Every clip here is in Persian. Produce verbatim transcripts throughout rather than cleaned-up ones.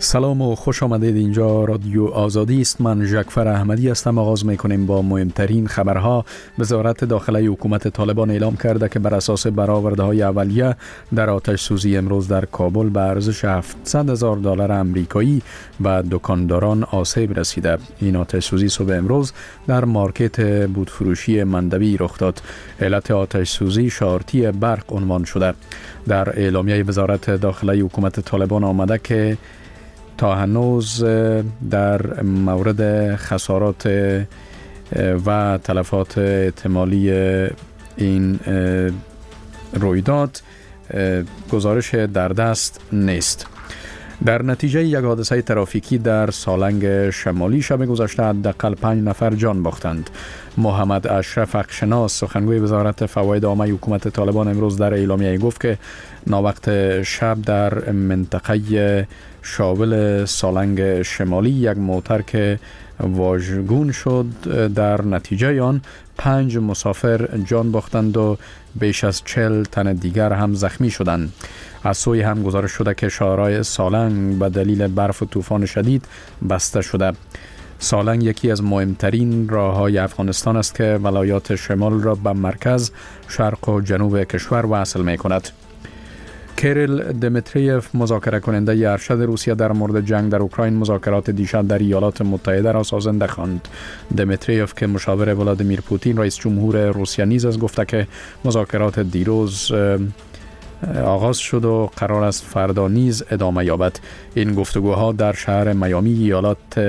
سلام و خوش آمدید. اینجا رادیو آزادی است. من ژکفر احمدی هستم. آغاز میکنیم با مهمترین خبرها. وزارت داخلی حکومت طالبان اعلام کرده که بر اساس برآورده‌های اولیه در آتش سوزی امروز در کابل به ارزش هفتصد هزار دلار آمریکایی و دکانداران آسیب رسیده. این آتش سوزی صبح امروز در مارکت بودفروشی مندوی رخ داد. علت آتش سوزی شارتی برق عنوان شده. در اعلامیه وزارت داخلی حکومت طالبان آمده که تا هنوز در مورد خسارات و تلفات احتمالی این رویداد گزارش در دست نیست. در نتیجه یک حادثه ترافیکی در سالنگ شمالی شب گذشته حداقل پنج نفر جان باختند. محمد اشرف حقشناس سخنگوی وزارت فواید عامه حکومت طالبان امروز در اعلامیه گفت که ناوقت شب در منطقه شاول سالنگ شمالی یک موتر که واژگون شد، در نتیجه آن پنج مسافر جان باختند و بیش از چهل تن دیگر هم زخمی شدند. از سوی هم گزارش شده که شاهراه سالنگ به دلیل برف و طوفان شدید بسته شده. سالنگ یکی از مهمترین راه‌های افغانستان است که ولایات شمال را به مرکز، شرق و جنوب کشور وصل می‌کند. کریل دمیتریف مذاکره کننده ارشد روسیه در مورد جنگ در اوکراین مذاکرات دیشب در ایالات متحده را سازنده خواند. دمیتریف که مشاور ولادیمیر پوتین رئیس جمهور روسیه نیز است گفته که مذاکرات دیروز آغاز شد و قرار است فردا نیز ادامه یابد. این گفتگوها در شهر میامی ایالات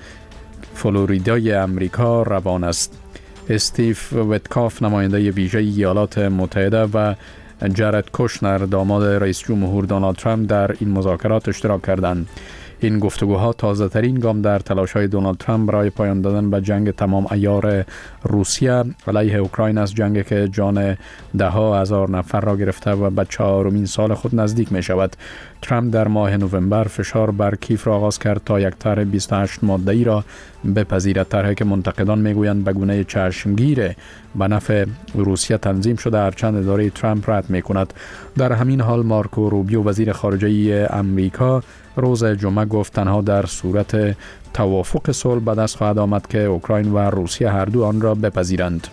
فلوریدای امریکا روان است. استیو ویتکاف نماینده ویژه ایالات متحده و جارد کوشنر داماد رئیس جمهور دونالد ترامپ در این مذاکرات اشتراک کردند. این گفتگوها تازه ترین گام در تلاش‌های دونالد ترامپ برای پایان دادن به جنگ تمام عیار روسیه علیه اوکراین است، جنگی که جان ده ها هزار نفر را گرفته و به چهارمین سال خود نزدیک می شود. ترامپ در ماه نوامبر فشار بر کیف را آغاز کرد تا یک طرح بیست و هشت ماده‌ای را بپذیرد، طرحی که منتقدان میگویند به گونه چشمگیر به نفع روسیه تنظیم شده، هرچند اداره ترامپ رد میکند. در همین حال مارکو روبیو وزیر خارجه امریکا روز جمعه گفت تنها در صورت توافق صلح به دست خواهد آمد که اوکراین و روسیه هر دو آن را بپذیرند.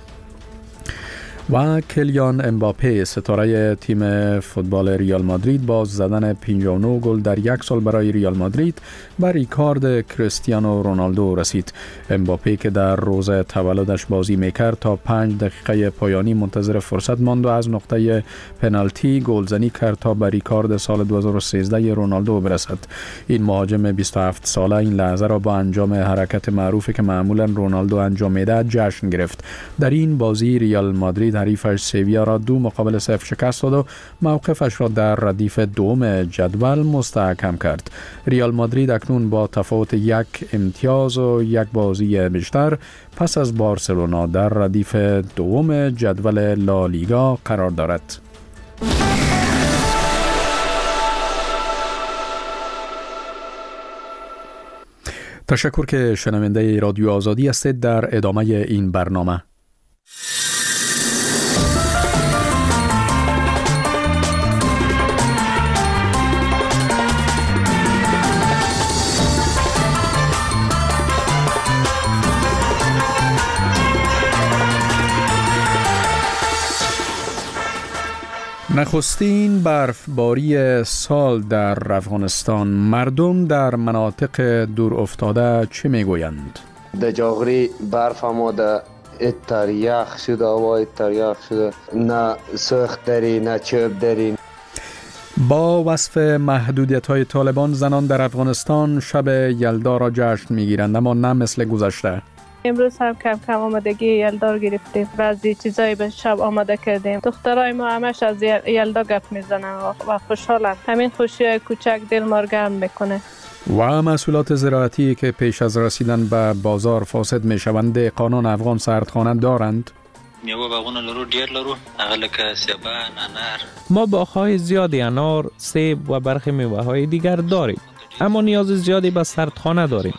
و کلیان امباپه ستاره تیم فوتبال ریال مادرید با زدن پنجاه و نه گل در یک سال برای ریال مادرید به ریکارد کریستیانو رونالدو رسید. امباپه که در روز تولدش بازی میکرد تا پنج دقیقه پایانی منتظر فرصت ماند و از نقطه پنالتی گلزنی کرد تا به ریکارد سال دو هزار و سیزده رونالدو برسد. این مهاجم بیست و هفت ساله این لحظه را با انجام حرکت معروفی که معمولا رونالدو انجام میده جشن گرفت. در این بازی ریال مادرید حریفش سویا را دو مقابل صفر شکست داد و موقفش را در ردیف دوم جدول مستحکم کرد. ریال مادرید اکنون با تفاوت یک امتیاز و یک بازی بیشتر پس از بارسلونا در ردیف دوم جدول لالیگا قرار دارد. تشکر که شنونده رادیو آزادی هستید. در ادامه این برنامه نخستین برفباری سال در افغانستان. مردم در مناطق دور افتاده چه میگویند؟ در جاغری برف آماده، اتریاخ شده، هوای اتریاخ شده، نه سخت داری نه چوب داری. با وصف محدودیت های طالبان زنان در افغانستان شب یلدا را جشن میگیرند، اما نه مثل گذشته. امروز هم کم کم آمادگی یلدا گرفتیم، بعضی چیزایی به شب آماده کردیم. دخترای ما همش از یلدا گپ میزنن و خوشحالن. همین خوشی کوچک دل ما رو گرم میکنه. و محصولات زراعتی که پیش از رسیدن به بازار فاسد میشوند، دهقانان افغان سردخانه دارند. میوه باغونه لرو، ډیر لرو، هغه لکه سیبان، انار. ما باغ‌های زیادی انار، سیب و برخی میوه‌های دیگر داریم، اما نیاز زیادی به سردخانه داریم.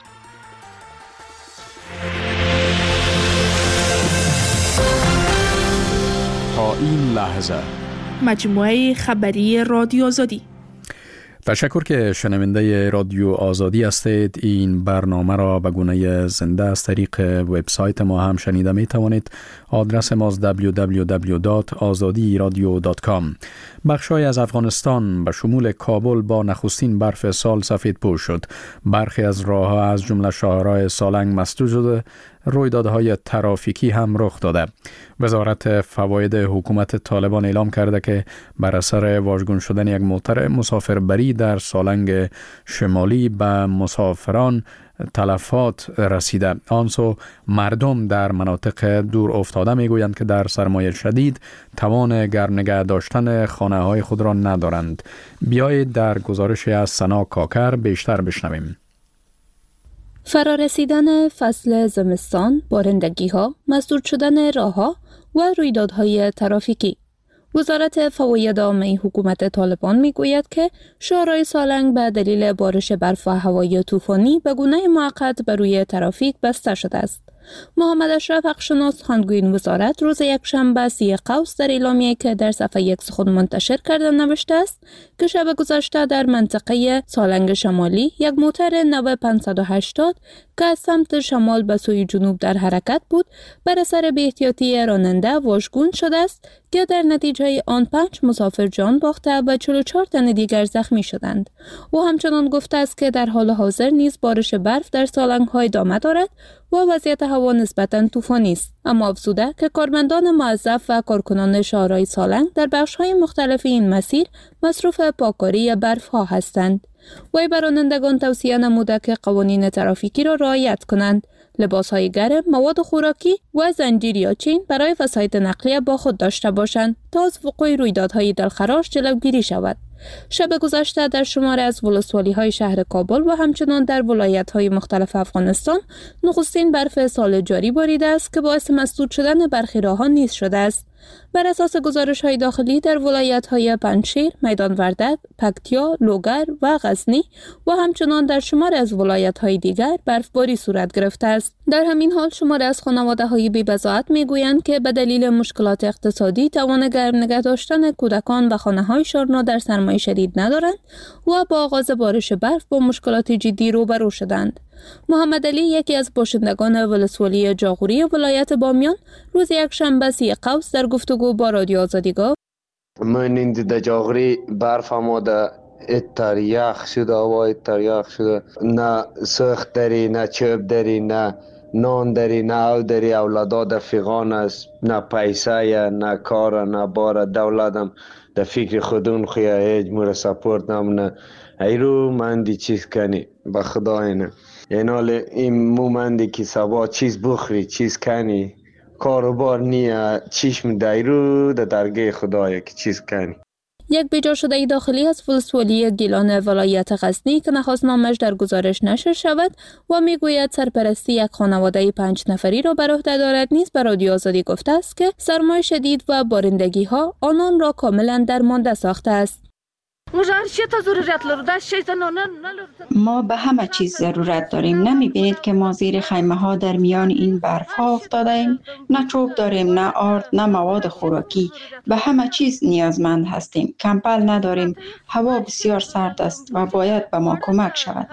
تا این لحظه مجموعه خبری رادیو آزادی. تشکر که شنونده رادیو آزادی هستید. این برنامه را به گونه زنده از طریق وبسایت ما هم شنیده می توانید. آدرس ما دبلیو دبلیو دبلیو دات آزادی رادیو دات کام. بخشای از افغانستان به شمول کابل با نخستین برف سال سفید پوش شد. برخی از راه‌ها از جمله شاهراه سالنگ مسدود شده. رویدادهای ترافیکی هم رخ داده. وزارت فواید حکومت طالبان اعلام کرده که بر اثر واژگون شدن یک موتر مسافربری در سالنگ شمالی به مسافران تلفات رسیده. آنسو مردم در مناطق دور افتاده میگویند که در سرمایه شدید توان گرم نگه داشتن خانه های خود را ندارند. بیایید در گزارش از سنا کاکر بیشتر بشنویم. فرارسیدن فصل زمستان، بارندگی ها، مسدود شدن راه ها و رویدادهای ترافیکی. وزارت فواید عامه حکومت طالبان میگوید که شاهراه سالنگ به دلیل بارش برف و هوای طوفانی به گونه موقت بر روی ترافیک بسته شده است. محمد اشرف حقشناس سخنگوی این وزارت روز یکشنبه سی قوس در اعلامیه‌ای که در صفحه یک خود منتشر کرده نوشته است که شب گذشته در منطقه سالنگ شمالی یک موتر نو پانصد و هشتاد که از سمت شمال به سوی جنوب در حرکت بود بر اثر بی‌احتیاطی راننده واژگون شده است که در نتیجه آن پنج مسافر جان باخته و چهل و چهار تن دیگر زخمی شدند. او همچنان گفته است که در حال حاضر نیز بارش برف در سالنگ‌ها ادامه دارد و وضعیت هوا نسبتاً طوفانی است، اما افزوده که کارمندان موظف و کارکنان شاهراه سالنگ در بخش‌های مختلف این مسیر مصروف پاککاری برف‌ها هستند. وی به رانندگان توصیه نموده که قوانین ترافیکی را رعایت کنند، لباس‌های گرم، مواد خوراکی و زنجیر یا چین برای وسایط نقلیه با خود داشته باشند تا از وقوع رویدادهای دلخراش جلوگیری شود. شب گذشته در شماری از ولسوالی‌های شهر کابل و همچنان در ولایت‌های مختلف افغانستان نخستین برف سال جاری باریده است که باعث مسدود شدن برخی راه‌ها نیز شده است. بر اساس گزارش‌های داخلی در ولایت‌های پنجشیر، میدان وردک، پکتیا، لوگر و غزنی و همچنان در شمار از ولایت‌های دیگر برفباری صورت گرفته است. در همین حال شمار از خانواده‌های بی‌بضاعت می‌گویند که به دلیل مشکلات اقتصادی توان گرم نگه داشتن کودکان و خانه‌هایشان را در سرمایه شدید ندارند و با آغاز بارش برف با مشکلات جدی روبرو شدند. محمد علی یکی از باشندگان ولسوالی جاغوری ولایت بامیان روز یکشنبه سی قوس در گفتگو با رادیو آزادی گفت: من این در جاغوری برف آماده اتر یخ شده، هوا اتر یخ شده، نه سخت داری، نه چوب داری، نه نان داری، نه او داری، اولادا در فیغان است، نه پیسه نه کار نه بار دولتم در فکر خودون خویه هیچ مور سپورت نمونه. ایرو من دی چیز کنی به خدا اینه اینال این مومندی که سبا چیز بخوری چیز کنی کاروبار نیه چشم دایرو در درگه خدایه که چیز کنی. یک بیجا شده داخلی از ولسوالی گیلان ولایت غزنی که نخواست نامش در گزارش نشر شود و میگوید سرپرستی یک خانواده پنج نفری را بر عهده دارد نیز به رادیو آزادی گفته است که سرمای شدید و بارندگی ها آنان را کاملا درمانده ساخته است. ما به همه چیز ضرورت داریم. نمیبینید که ما زیر خیمه ها در میان این برف ها افتاده ایم؟ نه چوب داریم، نه آرد، نه مواد خوراکی. به همه چیز نیازمند هستیم. کمپل نداریم. هوا بسیار سرد است و باید به ما کمک شود.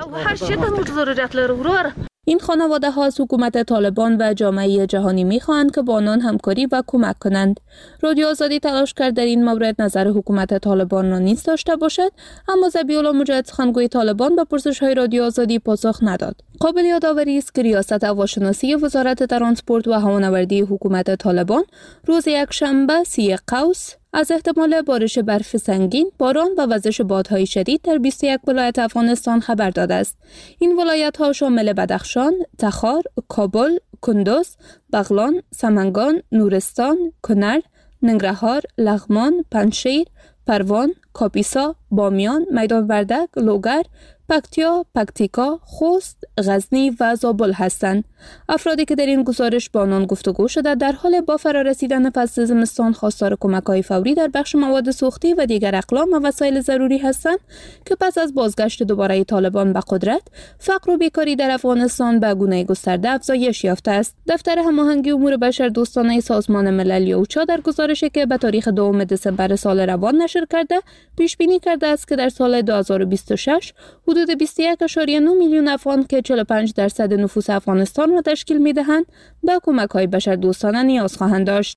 این خانواده ها از حکومت طالبان و جامعه جهانی می خواهند که با آنان همکاری و کمک کنند. رادیو آزادی تلاش کرد در این مورد نظر حکومت طالبان را نیز داشته باشد، اما ذبیح‌الله مجاهد سخنگوی طالبان به پرسش های رادیو آزادی پاسخ نداد. قابل یادآوری است که ریاست هواشناسی وزارت ترانسپورت و هوانوردی حکومت طالبان روز یکشنبه سی قوس از احتمال بارش برف سنگین، باران و وزش بادهای شدید در بیست و یک ولایت افغانستان خبر داده است. این ولایت‌ها شامل بدخشان، تخار، کابل، کندوز، بغلان، سمنگان، نورستان، کنر، ننگرهار، لغمان، پنجشیر، پروان، کاپیسا، بامیان، میدان وردک، لوگر، پکتیا، پکتیکا، خوست، غزنی و زابل هستند. افرادی که در این گزارش با آنان گفتگو شده در حال با فرارسیدن فصل زمستان خواستار کمک‌های فوری در بخش مواد سوختی و دیگر اقلام و وسایل ضروری هستند که پس از بازگشت دوباره طالبان به قدرت، فقر و بیکاری در افغانستان به گونه گسترده افزایش یافته است. دفتر هماهنگی امور بشردوستانه سازمان ملل اوچا در گزارشی که به تاریخ دوم دسامبر سال روان نشر کرده، پیش بینی کرده است که در سال دو هزار و بیست و شش حدود بیست و یک ممیز نه میلیون افغان که چهل و پنج درصد نفوس افغانستان را تشکیل می‌دهند، به کمک‌های بشردوستانه نیاز خواهند داشت.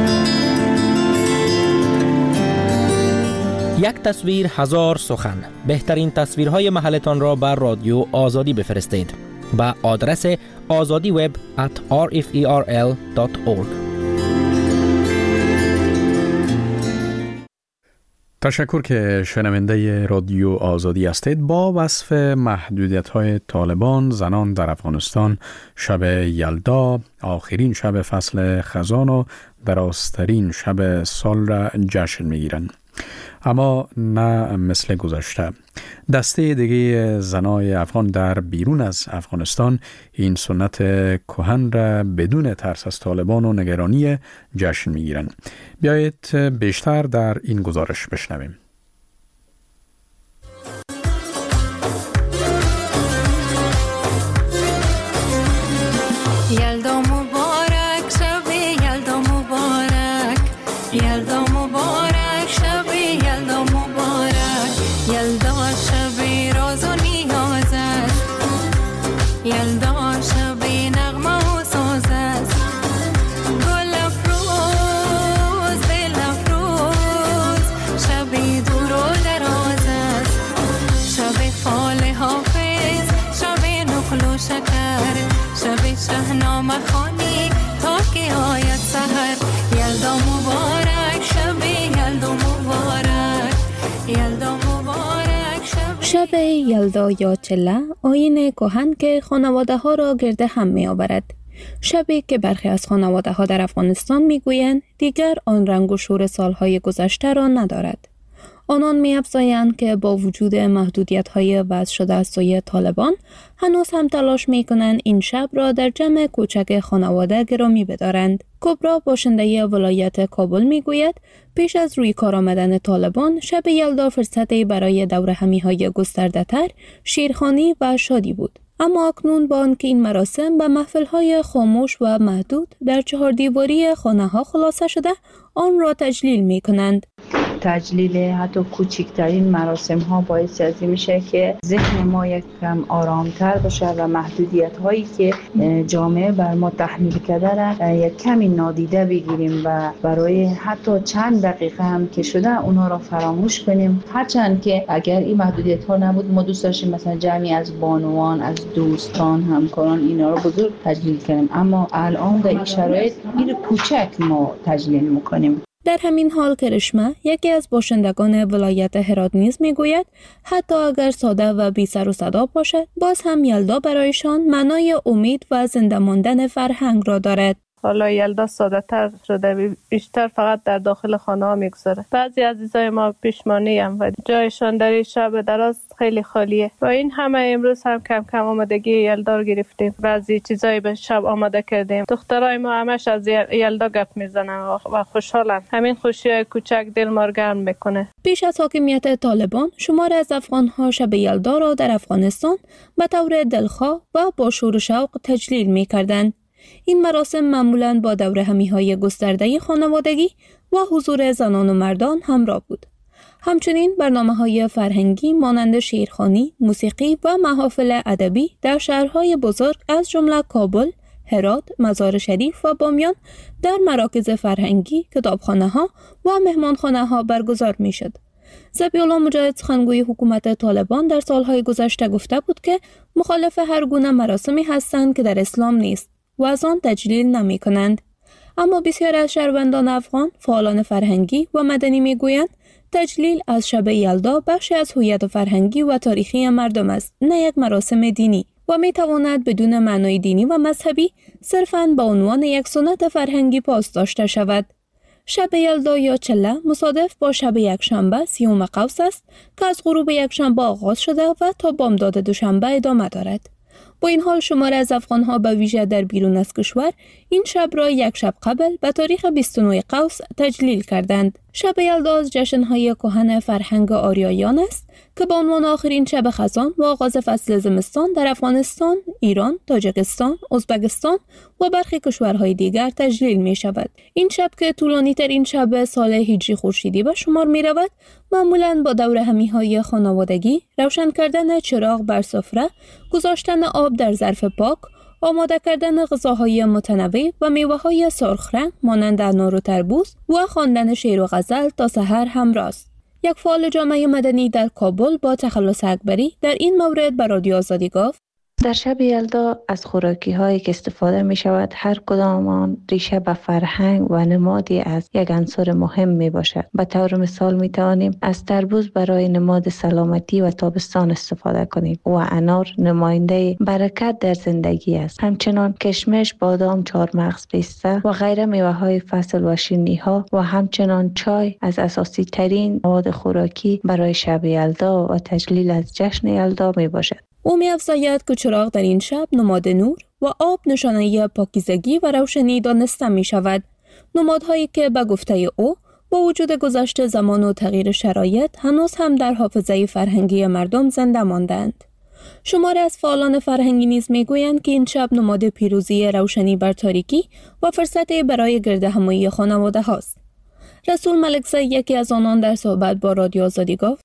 یک تصویر هزار سخن. بهترین تصویرهای محلتان را بر رادیو آزادی بفرستید با آدرس آزادی وب ات آر اف ای آر ال دات اورگ. تشکر که شنونده رادیو آزادی هستید. با وصف محدودیت‌های طالبان، زنان در افغانستان شب یلدا، آخرین شب فصل خزان و درازترین شب سال را جشن می‌گیرند. اما نه مثل گذشته. دسته دیگه زنای افغان در بیرون از افغانستان این سنت کهن را بدون ترس از طالبان و نگرانی جشن می‌گیرند. بیایید بیشتر در این گزارش بشنویم. یلدا مبارک شب یلدا مبارک، یلدا مبارک شب یلدا مبارک، یلدا شب راز و نیاز است، یلدا شب نغمه و ساز است، گل افروز دل افروز شب دور و دراز است، شب فال حافظ شب نقل و شکر، شب شهنامه خوانی تا که آید سحر، یلدا مبارک شب یلدا مبارک، یلدا مبارک شب شب یلدا یا چله آیین کهن که خانواده ها را گرد هم می آورد. شبی که برخی از خانواده ها در افغانستان می گویند دیگر آن رنگ و شور سالهای گذشته را ندارد. آنان می افزایند که با وجود محدودیت های وضع شده از سوی طالبان هنوز هم تلاش می کنند این شب را در جمع کوچک خانواده گرامی بدارند. کبرا باشنده ولایت کابل می گوید پیش از روی کار آمدن طالبان شب یلدا فرصتی برای دور همی های گسترده تر، شیرخوانی و شادی بود. اما اکنون با آنکه این مراسم به محفل های خاموش و محدود در چهار دیواری خانه ها خلاصه شده، آن را تجلیل می کنند. تجلیل حتی کوچکترین مراسم ها باعث از این میشه که ذهن ما یک کم آرامتر باشه و محدودیت هایی که جامعه بر ما تحمیل کرده را یک کمی نادیده بگیریم و برای حتی چند دقیقه هم که شده اونها را فراموش کنیم. هرچند که اگر این محدودیت ها نبود ما دوست داشتیم مثلا جمعی از بانوان، از دوستان، همکاران اینا را بزرگ تجلیل کنیم، اما الان در این شرایط این کوچک ما تجلیل میکنیم. در همین حال کرشمه یکی از باشندگان ولایت هرات نیز میگوید حتی اگر ساده و بی سر و صدا باشد باز هم یلدا برایشان معنای امید و زنده ماندن فرهنگ را دارد. حالا یلدا ساده تر شده، بیشتر فقط در داخل خانه ها میگذاره. بعضی عزیزای ما پیشمانی هم و جایشان در این شب دراز خیلی خالیه. با این همه امروز هم کم کم آمادگی یلدا رو گرفتیم. بعضی چیزایی به شب آماده کردیم. دخترای ما همش از یلدا گپ میزنن و خوشحالن. همین خوشیای کوچک دل ما رو گرم میکنه. پیش از حاکمیت طالبان شمار از افغان‌ها شب یلدا را در افغانستان به طور دلخواه و با شور و شوق تجلیل میکردند. این مراسم معمولاً با دوره همی‌های گسترده خانوادگی و حضور زنان و مردان همراه بود. همچنین برنامه‌های فرهنگی مانند شعرخوانی، موسیقی و محافل ادبی در شهرهای بزرگ از جمله کابل، هرات، مزار شریف و بامیان در مراکز فرهنگی، کتابخانه‌ها و مهمانخانه‌ها برگزار می‌شد. ذبیح‌الله مجاهد سخنگوی حکومت طالبان در سالهای گذشته گفته بود که مخالف هر گونه مراسمی هستند که در اسلام نیست و از آن تجلیل نمی کنند. اما بسیار از شهروندان افغان، فعالان فرهنگی و مدنی می گویند تجلیل از شب یلدا بخشی از هویت فرهنگی و تاریخی مردم است، نه یک مراسم دینی و می تواند بدون معنای دینی و مذهبی صرفاً با عنوان یک سنت فرهنگی پاس داشته شود. شب یلدا یا چله مصادف با شب یکشنبه سیوم قوس است که از غروب یکشنبه آغاز شده و تا بامداد دوشنبه ادامه دارد. با این حال شماره از افغان‌ها به ویژه در بیرون از کشور این شب را یک شب قبل به تاریخ بیست و نه قوس تجلیل کردند. شب یلدا از جشن‌های کهن فرهنگ آریایان است که به عنوان آخرین شب خزان و آغاز فصل زمستان در افغانستان، ایران، تاجیکستان، ازبکستان و برخی کشورهای دیگر تجلیل می شود. این شب که طولانی ترین شب سال هجری خورشیدی به شمار می رود، معمولاً با دور همی‌های خانوادگی، روشن کردن چراغ بر سفره، گذاشتن آب در ظرف پاک، آماده کردن غذاهای متنوع و میوه‌های سرخ رنگ مانند انار و تربوز و خواندن شعر و غزل تا سحر همراه است. یک فعال جامعه مدنی در کابل با تخلص اکبری در این مورد به رادیو آزادی گفت: در شب یلدا از خوراکی هایی که استفاده می شود هر کدام آن ریشه به فرهنگ و نمادی از یک عنصر مهم می باشد. به طور مثال می توانیم از تربوز برای نماد سلامتی و تابستان استفاده کنیم و انار نماینده برکت در زندگی است. همچنان کشمش، بادام، چهارمغز، پیسته و غیره میوه های فصل و شیرینی ها و همچنان چای از اساسی ترین مواد خوراکی برای شب یلدا و تجلیل از جشن یلدا می باشد. او می افزاید که چراغ در این شب نماد نور و آب نشانه پاکیزگی و روشنی دانسته می شود. نمادهایی که به گفته او با وجود گذشت زمان و تغییر شرایط هنوز هم در حافظه فرهنگی مردم زنده ماندند. شماری از فعالان فرهنگی نیز می گویند که این شب نماد پیروزی روشنی بر تاریکی و فرصتی برای گردهمایی خانواده هاست. رسول ملکزی یکی از آنان در صحبت با رادیو آزادی گفت: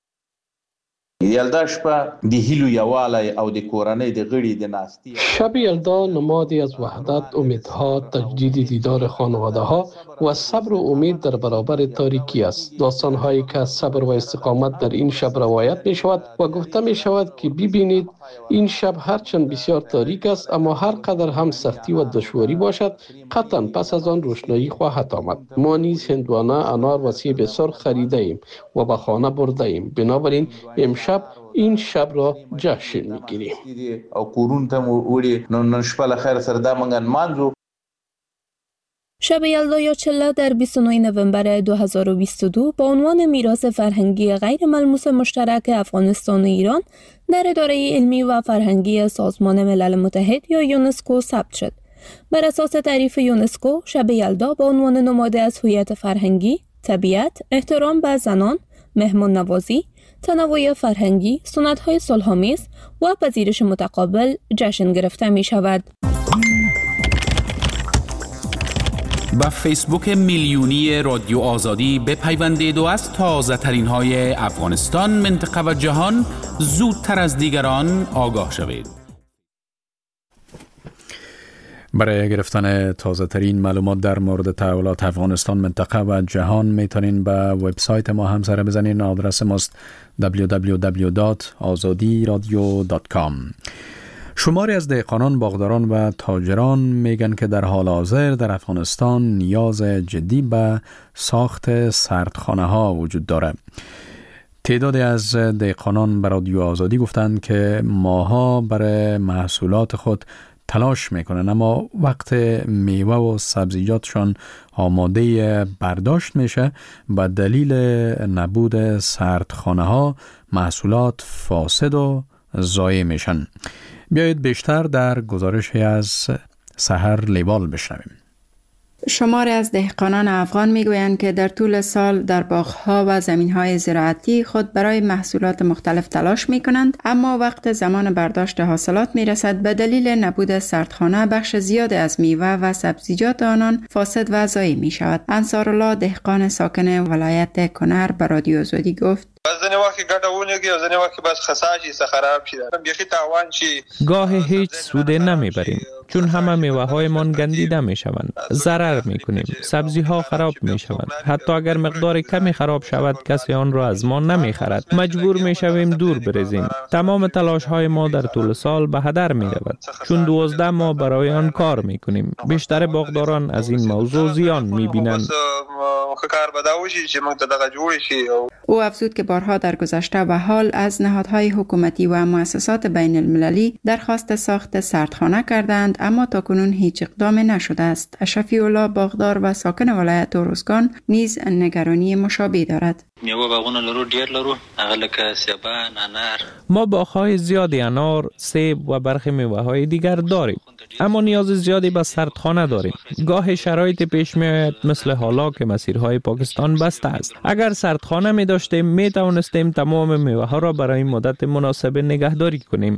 یلدا شپه د هیلو یوالی او د کورنۍ د غړي د ناستی. شب یلدا نمادی از وحدت، امیدها، تجدید دیدار خانواده ها و صبر و امید در برابر تاریکی است. داستان هایی که از صبر و استقامت در این شب روایت می شود و گفته می شود که ببینید این شب هرچند بسیار تاریک است اما هر قدر هم سختی و دشواری باشد قطعا پس از آن روشنایی خواهد آمد. ما نیز هندوانه، انار و سیب سرخ خریده ایم و به خانه برده ایم. بنابراین امشب این شب را جشن میگیریم. او کورون ته وړي نو نن شپه له خیر سره دا مونږ نمانځو. شب یلدا یا چله در بیست و نه نوامبر دو هزار و بیست و دو با عنوان میراث فرهنگی غیر ملموس مشترک افغانستان و ایران در اداره علمی و فرهنگی سازمان ملل متحد یا یونسکو ثبت شد. بر اساس تعریف یونسکو، شب یلدا با عنوان نماد از هویت فرهنگی، طبیعت، احترام به زنان، مهمان نوازی، تنوع فرهنگی، سنت‌های صلح‌آمیز و پذیرش متقابل جشن گرفته می شود. با فیسبوک میلیونی رادیو آزادی بپیوندید و از تازه ترین های افغانستان، منطقه و جهان زودتر از دیگران آگاه شوید. برای گرفتن تازه ترین معلومات در مورد تحولات افغانستان، منطقه و جهان میتونین به وبسایت ما هم سر بزنین. آدرس ماست دبلیو دبلیو دبلیو دات آزادی رادیو دات کام. شماری از دهقانان، باغداران و تاجران میگن که در حال حاضر در افغانستان نیاز جدی به ساخت سردخانه ها وجود داره. تعدادی از دهقانان به رادیو آزادی گفتند که ماها برای محصولات خود تلاش میکنن اما وقت میوه و سبزیجاتشان آماده برداشت میشه به دلیل نبود سردخانه ها محصولات فاسد و ضایع میشن. بیایید بیشتر در گزارشی از سحر لیوال بشنویم. شماری از دهقانان افغان میگویند که در طول سال در باغ‌ها و زمین‌های زراعتی خود برای محصولات مختلف تلاش می‌کنند، اما وقت زمان برداشت حاصلات می‌رسد به دلیل نبود سردخانه بخش زیاد از میوه و سبزیجات آنان فاسد و ضایع می‌شود. انصارالله دهقان ساکن ولایت کنر به رادیو آزادی گفت: ځنې وخت ګټه ونیږي او ځنې وخت بس خسا شي، څه خراب شي، بیخي تاوان شي. گاه هیچ سود نمیبریم چون همه میوه هایمان گندیده میشوند، ضرر میکنیم، سبزی ها خراب میشوند. حتی اگر مقدار کمی خراب شود کسی آن را از ما نمیخرد، مجبور میشویم دور بریزیم. تمام تلاش های ما در طول سال به هدر میرود چون دوازده ماه برای آن کار میکنیم. بیشتر باغداران از این موضوع زیان میبینند. او افزود که بارها در گذشته و حال از نهادهای حکومتی و مؤسسات بین المللی درخواست ساخت سردخانه کردند، اما تاکنون هیچ اقدام نشده است. شفیع الله باغدار و ساکن ولایت اروزگان نیز نگرانی مشابه دارد. میوه باغونه لرو ډیر لرو، هغه لکه سیبان، انار. ما باغ‌های زیادی انار، سیب و برخی میوه‌های دیگر داریم، اما نیاز زیادی به سردخانه داریم. گاه شرایط پیش می‌آید مثل حالا که مسیرهای پاکستان بسته است. اگر سردخانه می داشتیم می توانستیم تمام میوه‌ها را برای مدت مناسب نگهداری کنیم.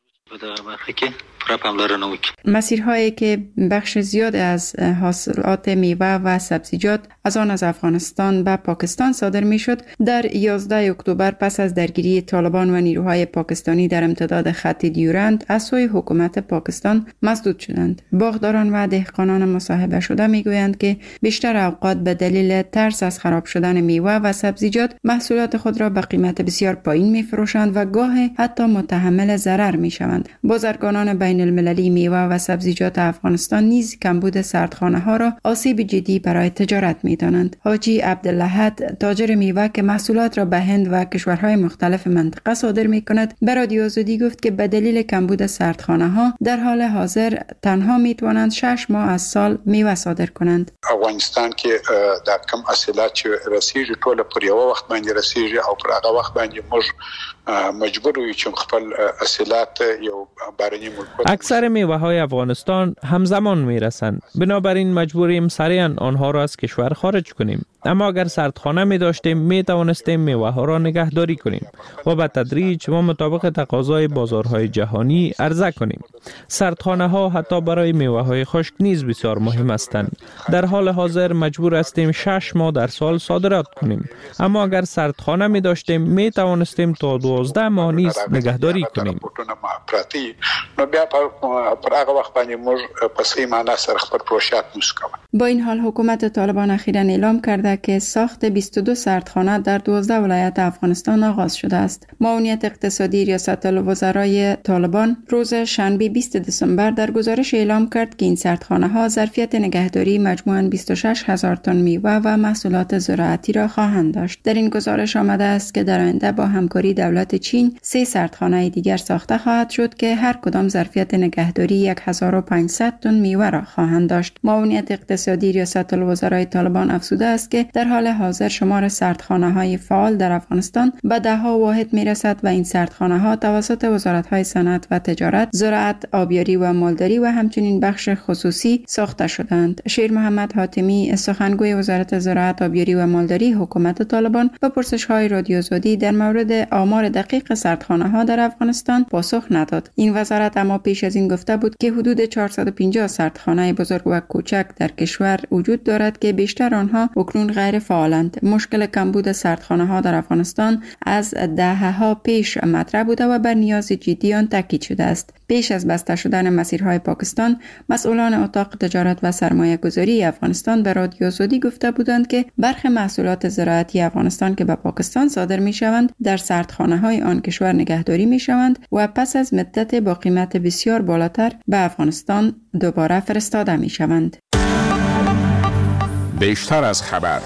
مسیرهایی که بخش زیاد از حاصلات میوه و سبزیجات از آن از افغانستان به پاکستان صادر می شد، در یازده اکتبر پس از درگیری طالبان و نیروهای پاکستانی در امتداد خط دیورند از سوی حکومت پاکستان مسدود شدند. باغداران و دهقانان مصاحبه شده می گویند که بیشتر اوقات به دلیل ترس از خراب شدن میوه و سبزیجات محصولات خود را به قیمت بسیار پایین می فروشند و گاهی حتی متحمل ضرر می شوند. بازرگانان بین المللی میوه و سبزیجات افغانستان نیز کمبود سردخانه ها را آسیب جدی برای تجارت می دانند. حاجی عبداللهد، تاجر میوه که محصولات را به هند و کشورهای مختلف منطقه صادر می کند، به رادیو آزادی گفت که به دلیل کمبود سردخانه ها در حال حاضر تنها می توانند شش ماه از سال میوه صادر کنند. افغانستان کې د کم حاصلات چې رسیږي ټول پر یو وخت باندې رسیږي او پر هغه وخت باندې موږ مجبور یو چې خپل حاصلات یو بارنی ملک. اکثر میوه های افغانستان همزمان می رسند، بنابراین مجبوریم سریعا آنها را از کشور خارج کنیم. اما اگر سردخانه می داشتیم می توانستیم میوه ها را نگهداری کنیم و به تدریج و مطابق تقاضای بازارهای جهانی عرضه کنیم. سردخانه ها حتی برای میوه های خشک نیز بسیار مهم هستند. در حال حاضر مجبور هستیم شش ماه در سال صادرات کنیم، اما اگر سردخانه می داشتیم می توانستیم تا دوازده ماه نیز نگهداری کنیم. با این حال حکومت طالبان اخیراً اعلام کرده که ساخت بیست و دو سردخانه در دوازده ولایت افغانستان آغاز شده است. معاونیت اقتصادی ریاست الوزرای طالبان روز شنبه بیست دسامبر در گزارش اعلام کرد که این سردخانه ها ظرفیت نگهداری مجموعاً بیست و شش هزار تن میوه و محصولات زراعتی را خواهند داشت. در این گزارش آمده است که در آینده با همکاری دولت چین سه سردخانه دیگر ساخته خواهد شد که هر کدام ظرفیت نگهداری هزار و پانصد تن میوه را خواهند داشت. معاونیت اقتصادی ریاست الوزرای طالبان افزوده است که در حال حاضر شمار سردخانه های فعال در افغانستان به ده ها واحد می رسد و این سردخانه ها توسط وزارت های صنعت و تجارت، زراعت، آبیاری و مالداری و همچنین بخش خصوصی ساخته شدند. شیر محمد حاتمی، سخنگوی وزارت زراعت، آبیاری و مالداری حکومت طالبان، به پرسش های رادیو آزادی در مورد آمار دقیق سردخانه ها در افغانستان پاسخ نداد. این وزارت اما پیش از این گفته بود که حدود چهارصد و پنجاه سردخانه بزرگ و کوچک در کشور وجود دارد که بیشتر آنها اکنون غیر فعالند. مشکل کمبود سردخانه ها در افغانستان از دهه‌ها پیش مطرح بوده و بر نیاز جدی آن تاکید شده است. پیش از بسته شدن مسیرهای پاکستان، مسئولان اتاق تجارت و سرمایه گذاری افغانستان به رادیو آزادی گفته بودند که برخی محصولات زراعتی افغانستان که به پاکستان صادر می شوند در سردخانه های آن کشور نگهداری می شوند و پس از مدت با قیمت بسیار بالاتر به افغانستان دوباره فرستاده می شوند. بیشتر از خبر.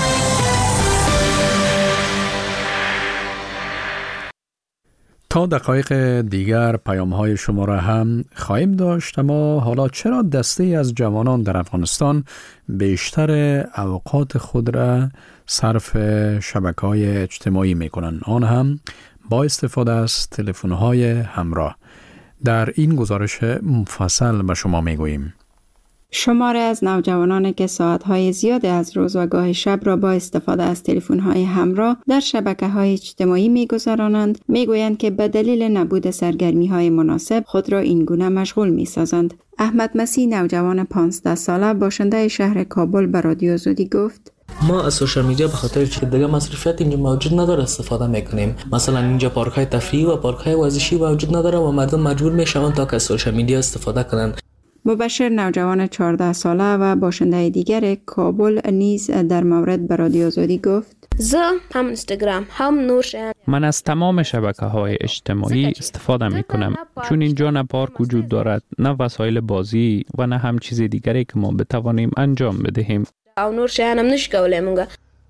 تا دقایق دیگر پیام‌های شما را هم خواهیم داشت، اما حالا چرا دسته از جوانان در افغانستان بیشتر اوقات خود را صرف شبکه‌های اجتماعی می‌کنند، آن هم با استفاده از تلفن‌های همراه؟ در این گزارش مفصل به شما می‌گوییم. شماره از نوجوانانی که ساعتهای زیاد از روز و گاه شب را با استفاده از تلفن‌های همراه در شبکه‌های اجتماعی می‌گذرانند، می‌گویند که به دلیل نبود سرگرمی‌های مناسب خود را این گونه مشغول می‌سازند. احمد مسیح، نوجوان پانزده ساله باشنده شهر کابل، به رادیو آزادی گفت: ما از سوشال میدیا به خاطر که دیگه مصرفیت اینجا موجود نداره استفاده میکنیم. مثلا اینجا پارک های تفریحی و پارک های ورزشی موجود نداره و مردم مجبور میشوند تا که از سوشال میدیا استفاده کنند. مبشر، نوجوان چهارده ساله و باشنده دیگر کابل، نیز در مورد به رادیو آزادی گفت: زه هم اینستاگرام هم نور من از تمام شبکه‌های اجتماعی استفاده می‌کنم، چون اینجا نه پارک وجود دارد، نه وسایل بازی و نه هم چیز دیگری که ما بتوانیم انجام بدهیم. او نور شیان هم نش کولی مونږ.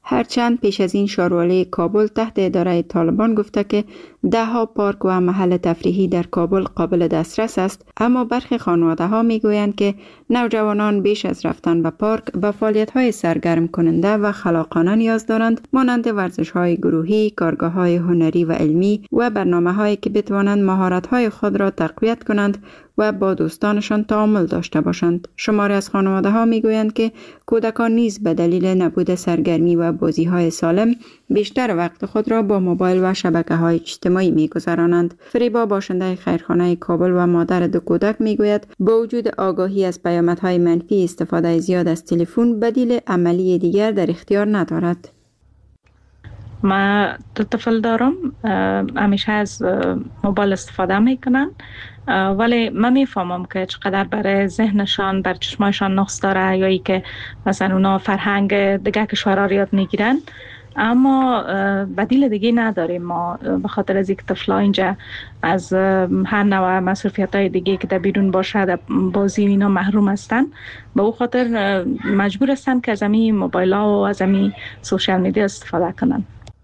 هرچند پیش از این شاروالی کابل تحت اداره طالبان گفته که ده ها پارک و محل تفریحی در کابل قابل دسترس است، اما برخی خانواده ها می گویند که نوجوانان بیش از رفتن به پارک به فعالیت های سرگرم کننده و خلاقانه نیاز دارند، مانند ورزش های گروهی، کارگاه های هنری و علمی و برنامه هایی که بتوانند مهارت های خود را تقویت کنند و با دوستانشان تعامل داشته باشند. شماری از خانواده ها می گویند که کودکان نیز به دلیل نبود سرگرمی و بازی های سالم بیشتر وقت خود را با موبایل و شبکه های اجتماعی می گذرانند. فریبا باشنده خیرخانه کابل و مادر دو کودک می گوید با وجود آگاهی از پیامدهای منفی استفاده زیاد از تلفن، بدیل عملی دیگر در اختیار ندارد. ما دو طفل دارم، همیشه از موبایل استفاده میکنن، ولی من میفهمم که چقدر برای ذهنشان، بر چشمایشان نقص داره، یا ای که مثلا اونا فرهنگ دیگه کشورها رو یاد میگیرن، اما بدیل دیگه نداریم. ما به خاطر از اینکه طفلا اینجا از هر نوع مصروفیت های دیگه که در بیرون باشه، در بازی اینا محروم هستن، به او خاطر مجبور هستن که از همین موبایل ها و از همین سوشال میدیا استفاده کنن.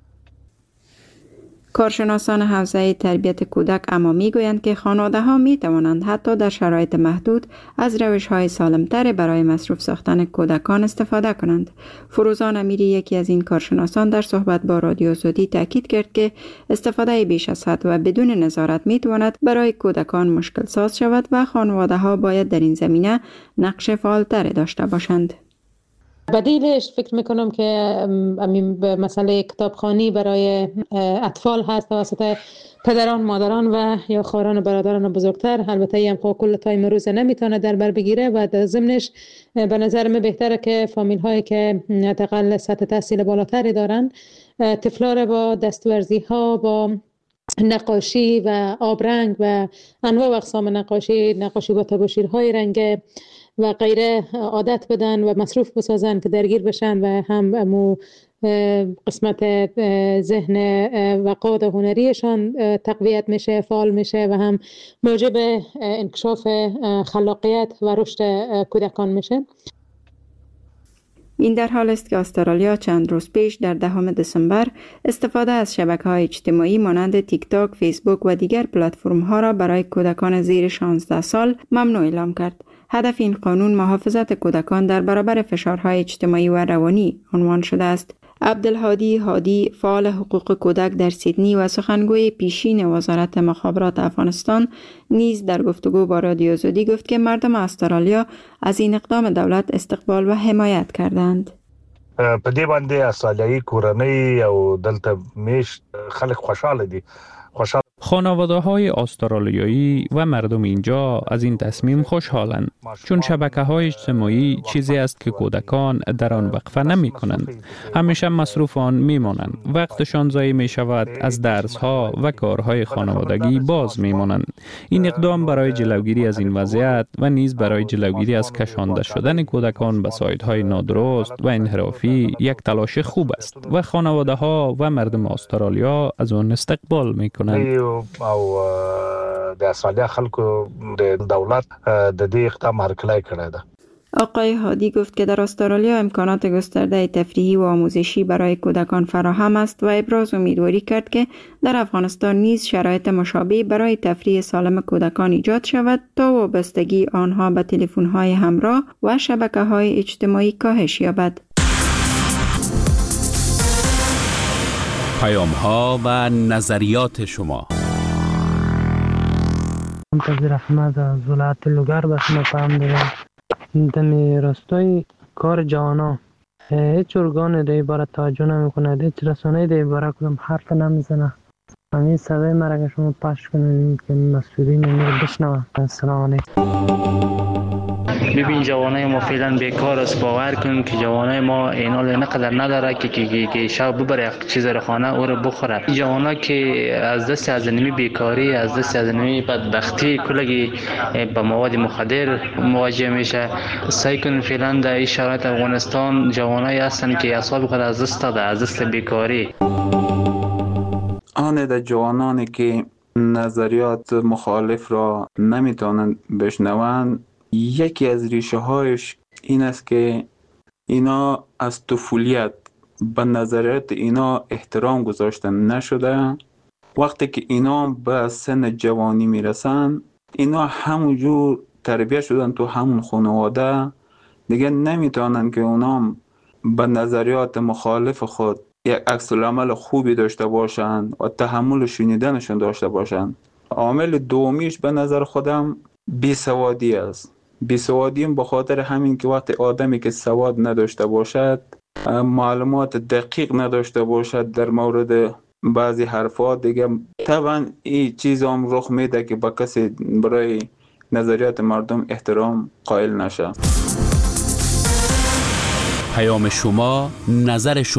کارشناسان حوزه تربیت کودک اما می گویند که خانواده ها می توانند حتی در شرایط محدود از روش های سالم تر برای مصروف ساختن کودکان استفاده کنند. فروزان امیری، یکی از این کارشناسان، در صحبت با رادیو آزادی تاکید کرد که استفاده بیش از حد و بدون نظارت می تواند برای کودکان مشکل ساز شود و خانواده ها باید در این زمینه نقش فعال تر داشته باشند. بدیلش فکر میکنم که مسئله کتابخوانی برای اطفال هست توسط پدران، مادران و یا خواهران و برادران بزرگتر. البته این خب کل تایم روز نمیتونه در بر بگیره و در ضمنش به نظر من بهتره که فامیل هایی که حداقل سطح تحصیل بالاتری دارن طفلا رو با دستورزی ها، با نقاشی و آبرنگ و انواع و اقسام نقاشی، نقاشی با تباشیرهای رنگ و غیره عادت بدن و مصروف بسازن که درگیر بشن و هم امو قسمت ذهن و قدرت هنریشان تقویت میشه، فعال میشه و هم موجب انکشاف خلاقیت و رشد کودکان میشه. این در حال است که استرالیا چند روز پیش در دهم دسامبر استفاده از شبکه‌های اجتماعی مانند تیک تاک، فیسبوک و دیگر پلتفرم‌ها را برای کودکان زیر شانزده سال ممنوع اعلام کرد. هدف این قانون محافظت کودکان در برابر فشارهای اجتماعی و روانی عنوان شده است. عبدالهادی هادی، فعال حقوق کودک در سیدنی و سخنگوی پیشین وزارت مخابرات افغانستان، نیز در گفتگو با رادیو آزادی گفت که مردم استرالیا از این اقدام دولت استقبال و حمایت کردند. په دې باندې استرالیایي کورنۍ او دلته میشت خلک خوشاله دي. خوشاله خانواده های استرالیایی و مردم اینجا از این تصمیم خوشحالند، چون شبکه های اجتماعی چیزی است که کودکان در آن وقفه نمی کنند. همیشه مصروف آن می مانند. وقتشان ضایع می شود، از درس ها و کارهای خانوادگی باز می مانند. این اقدام برای جلوگیری از این وضعیت و نیز برای جلوگیری از کشانده شدن کودکان به سایت های نادرست و انحرافی یک تلاش خوب است و خانواده ها و مردم استرالیا از آن استقبال می کنند. او د استرالیا خلکو د دولت د دې اقدام هرکلی کړی ده. آقای هادی گفت که در استرالیا امکانات گسترده تفریحی و آموزشی برای کودکان فراهم است و ابراز امیدواری کرد که در افغانستان نیز شرایط مشابه برای تفریح سالم کودکان ایجاد شود تا وابستگی آنها به تلفن‌های همراه و شبکه‌های اجتماعی کاهش یابد. پیام‌ها و نظریات شما. منتظر احمد از ولایت لوگر به شما پیام دارم. دمی راستای کار جوانا هیچ ارگان دی باره توجه نمیکنه، هیچ رسانه دی باره کدام حرف نمیزنه. همین صدای مرا که شما پخش کنید که مسئولین رو بشنوه. السلام علیکم. ببین جوانای ما فعلا بیکار است. باور کن که جوانای ما اینال نقدر نداره که که که شب ببره چیز رو خانه او رو بخوره. جوانا که از دست از نمی بیکاری، از دست از نمی بدبختی کلگی به مواد مخدر مواجه میشه. سعی کن فعلا در این شرایط افغانستان جوانای هستن که اعصاب خود از دست داده، از دست بیکاری. آن در جوانانی که نظریات مخالف را نمیتونن بشنون، یکی از ریشه هایش این است که اینا از طفولیت به نظریات اینا احترام گذاشته نشده. وقتی که اینا به سن جوانی میرسن، اینا همونجور تربیت شدن تو همون خانواده، دیگه نمیتونن که اونا به نظریات مخالف خود یک عکس العمل خوبی داشته باشن و تحمل شنیدنشون داشته باشن. عامل دومیش به نظر خودم بیسوادی است. بیسوادی به خاطر همین که وقتی آدمی که سواد نداشته باشد، معلومات دقیق نداشته باشد در مورد بعضی حرفات، دیگه طبعا این چیز هم رخ میده که با کسی برای نظریات مردم احترام قائل نشه. پیام شما، نظر شما.